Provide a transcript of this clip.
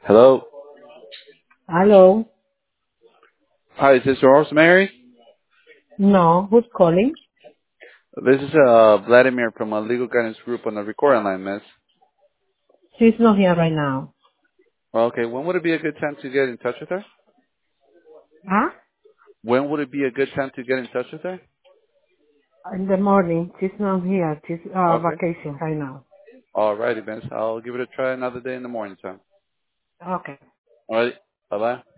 Hello. Hello. Hi, is this Rosemary? No, who's calling? This is Vladimir from a legal guidance group on the recording line, miss. She's not here right now. Well, okay, when would it be a good time to get in touch with her? Huh? When would it be a good time to get in touch with her? In the morning. She's not here. She's Okay. vacation right now. Alrighty, miss. I'll give it a try another day in the morning time. Okay. Alrighty. Bye-bye.